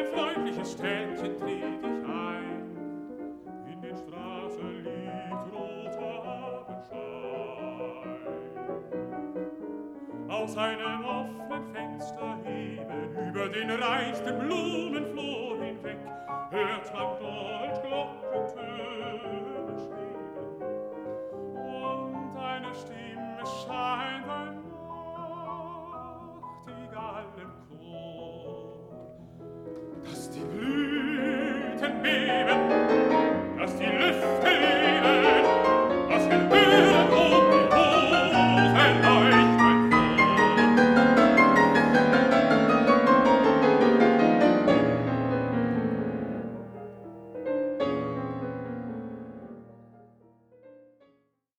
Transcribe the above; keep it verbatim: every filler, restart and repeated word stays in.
freundliches Städtchen tret ich ein. In den Straßen liegt roter Abendschein. Aus einem offenen Fenster heben über den reichten Blumenflor hinweg hört man Goldglockentöne schweben und eine Stimme schallt